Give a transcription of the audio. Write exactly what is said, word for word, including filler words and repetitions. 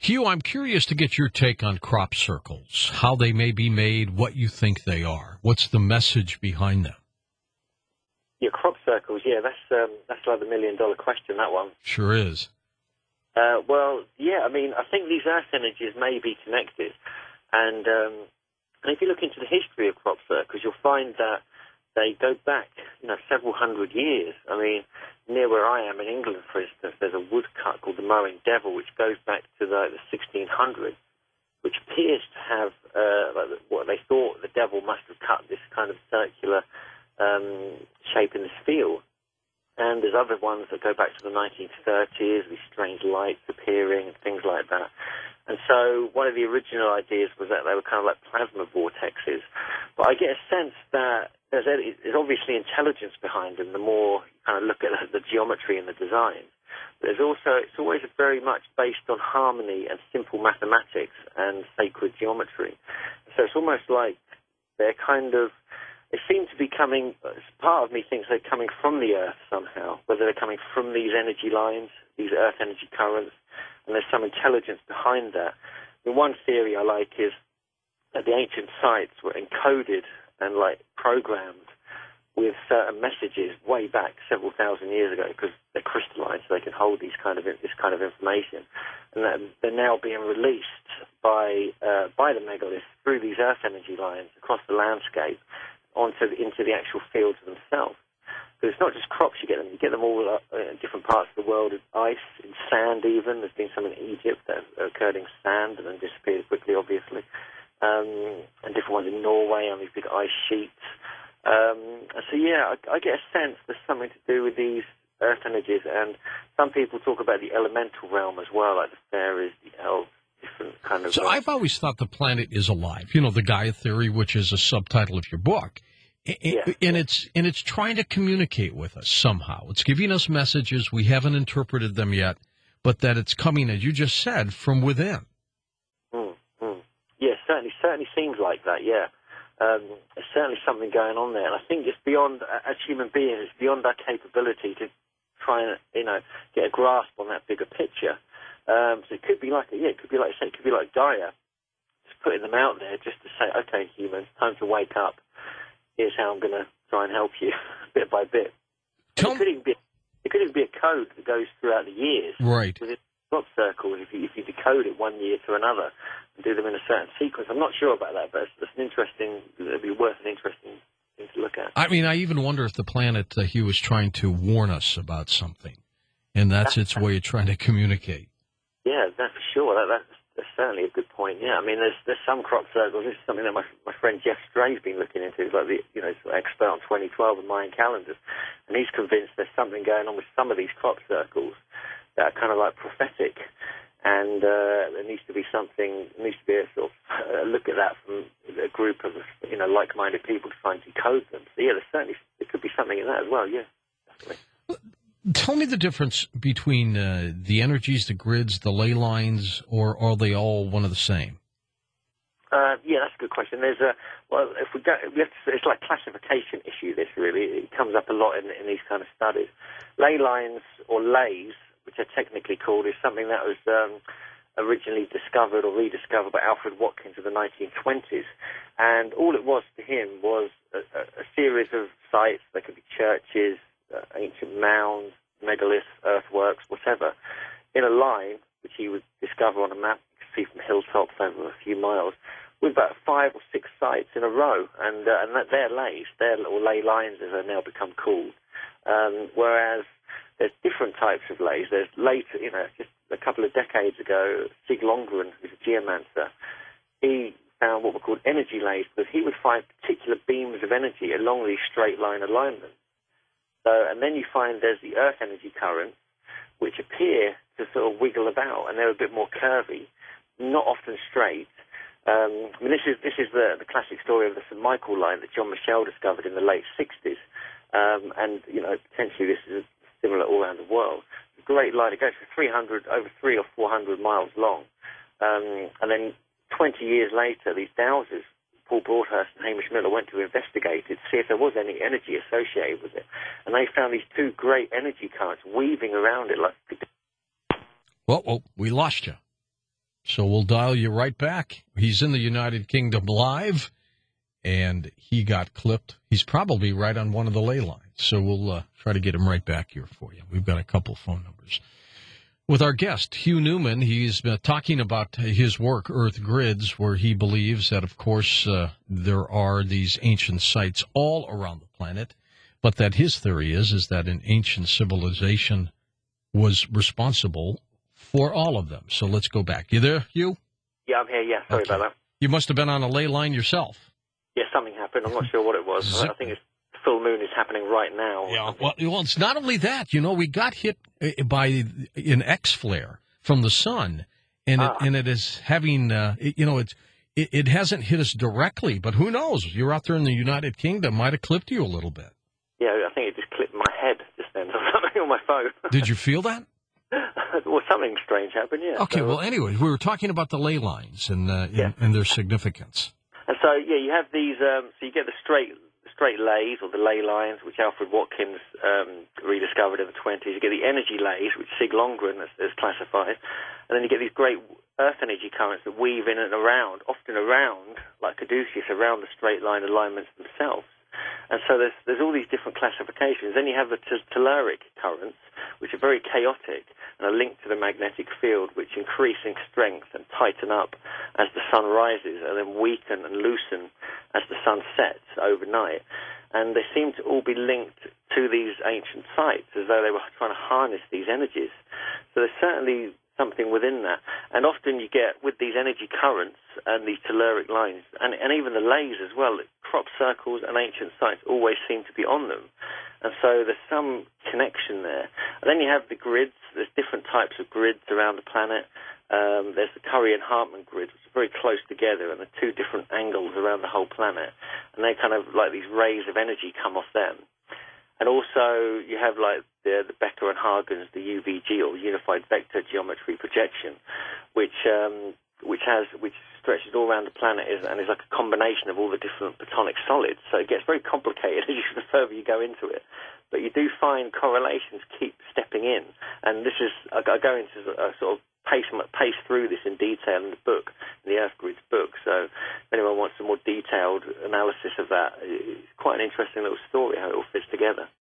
Hugh, I'm curious to get your take on crop circles, how they may be made, what you think they are. What's the message behind them? Yeah, crop circles, yeah, that's um, that's like the million-dollar question, that one. Sure is. Uh, well, yeah, I mean, I think these earth energies may be connected. And, um, and if you look into the history of crop circles, you'll find that they go back, you know, several hundred years. I mean, near where I am in England, for instance, there's a woodcut called the Mowing Devil, which goes back to the, the sixteen hundreds, which appears to have uh, like what they thought the devil must have cut this kind of circular um, shape in this field. And there's other ones that go back to the nineteen thirties, these strange lights appearing and things like that. And so one of the original ideas was that they were kind of like plasma vortexes. But I get a sense that there's, there's obviously intelligence behind them the more you kind of look at the, the geometry and the design. But there's also, it's always very much based on harmony and simple mathematics and sacred geometry. So it's almost like they're kind of, they seem to be coming, part of me thinks they're coming from the Earth somehow, whether they're coming from these energy lines, these Earth energy currents, and there's some intelligence behind that. The one theory I like is that the ancient sites were encoded and like programmed with certain messages way back several thousand years ago because they're crystalline, so they can hold these kind of this kind of information, and that they're now being released by uh, by the megaliths through these Earth energy lines across the landscape onto the, into the actual fields themselves. But it's not just crops you get them. You get them all uh, in different parts of the world, in ice, in sand even. There's been some in Egypt that have occurred in sand and then disappeared quickly, obviously. Um, and different ones in Norway on these big ice sheets. Um, so, yeah, I, I get a sense there's something to do with these earth energies. And some people talk about the elemental realm as well, like the fairies, the elves, different kind of... So uh, I've always thought the planet is alive. You know, the Gaia theory, which is a subtitle of your book. Yeah. And it's and it's trying to communicate with us somehow. It's giving us messages. We haven't interpreted them yet, but that it's coming, as you just said, from within. Mm, mm. Yeah, certainly, certainly seems like that, yeah. Um, there's certainly something going on there. And I think it's beyond, as human beings, it's beyond our capability to try and, you know, get a grasp on that bigger picture. Um, so it could be like, yeah, it could be like, say, it could be like Gaia, just putting them out there just to say, okay, humans, time to wake up. Here's how I'm going to try and help you bit by bit. It could, even be, it could even be a code that goes throughout the years. Right. Within crop circles, if you, if you decode it one year to another and do them in a certain sequence. I'm not sure about that, but it's, it's an interesting, it'd be worth an interesting thing to look at. I mean, I even wonder if the planet, uh, Hugh, is trying to warn us about something, and that's, that's its way of trying to communicate. Yeah, that's for sure. That, that's, that's certainly a good point. Yeah, I mean, there's there's some crop circles. This is something that my my friend Jeff Stray's been looking into. He's like the you know sort of expert on twenty twelve and Mayan calendars, and he's convinced there's something going on with some of these crop circles that are kind of like prophetic, and uh, there needs to be something. There needs to be a sort of uh, look at that from a group of you know like-minded people to try and decode them. So yeah, there's certainly there could be something in that as well. Yeah, definitely. Tell me the difference between uh, the energies, the grids, the ley lines, or are they all one of the same? Uh, yeah, that's a good question. There's a well, if we go, we have to, it's like a classification issue. This really it comes up a lot in, in these kind of studies. Ley lines or lays, which are technically called, is something that was um, originally discovered or rediscovered by Alfred Watkins in the nineteen twenties, and all it was to him was a, a, a series of sites. They could be churches, Uh, ancient mounds, megaliths, earthworks, whatever, in a line which he would discover on a map, you can see from hilltops over a few miles, with about five or six sites in a row, and uh, and that they're lays, they're or ley lines as they're now become called. Um, whereas there's different types of lays. There's later, you know, just a couple of decades ago, Sig Longren, who's a geomancer, he found what were called energy lays, because he would find particular beams of energy along these straight line alignments. So, and then you find there's the earth energy currents, which appear to sort of wiggle about, and they're a bit more curvy, not often straight. Um, I mean, this is this is the, the classic story of the Saint Michael line that John Michel discovered in the late sixties, um, and you know potentially this is similar all around the world. It's a great line. It goes for three hundred, over three or four hundred miles long, um, and then twenty years later, these dowsers, Paul Broadhurst and Hamish Miller, went to investigate it, see if there was any energy associated with it. And they found these two great energy currents weaving around it like... Whoa, whoa, we lost you. So we'll dial you right back. He's in the United Kingdom live, and he got clipped. He's probably right on one of the ley lines. So we'll uh, try to get him right back here for you. We've got a couple phone numbers. With our guest, Hugh Newman, he's uh, talking about his work, Earth Grids, where he believes that, of course, uh, there are these ancient sites all around the planet, but that his theory is, is that an ancient civilization was responsible for all of them. So let's go back. You there, Hugh? Yeah, I'm here, yeah. Sorry Okay. about that. You must have been on a ley line yourself. Yeah, something happened. I'm not sure what it was. Zip. I think it's full moon is happening right now. Yeah, well, well, it's not only that. You know, we got hit uh, by an X flare from the sun, and Ah. it and it is having, uh, it, you know, it's it, it hasn't hit us directly, but who knows? You're out there in the United Kingdom, might have clipped you a little bit. Yeah, I think it just clipped my head just then or something on my phone. Did you feel that? Well, something strange happened, yeah. Okay, So, well, anyway, we were talking about the ley lines and uh, Yeah. and, and their significance. And so, yeah, you have these, um, so you get the straight straight lays, or the ley lines, which Alfred Watkins um, rediscovered in the twenties. You get the energy lays, which Sig Longren has, has classified. And then you get these great earth energy currents that weave in and around, often around, like Caduceus, around the straight line alignments themselves. And so there's there's all these different classifications. Then you have the t- telluric currents, which are very chaotic and are linked to the magnetic field, which increase in strength and tighten up as the sun rises, and then weaken and loosen as the sun sets overnight. And they seem to all be linked to these ancient sites, as though they were trying to harness these energies. So there's certainly something within that. And often you get, with these energy currents and these telluric lines, and, and even the lays as well, crop circles and ancient sites always seem to be on them. And so there's some connection there. And then you have the grids. There's different types of grids around the planet. Um, there's the Curry and Hartman grids, which are very close together, and the two different angles around the whole planet. And they kind of, like these rays of energy come off them. And also you have like the, the Becker and Hagen's, the U V G, or Unified Vector Geometry Projection, which um, which has which stretches all around the planet is, and is like a combination of all the different platonic solids. So it gets very complicated as you, the further you go into it. But you do find correlations keep stepping in, and this is I, I go into a sort of pace pace through this in detail in the book, in the Earth Grids book. So if anyone wants a more detailed analysis of that, it's quite an interesting little story how it all fits together.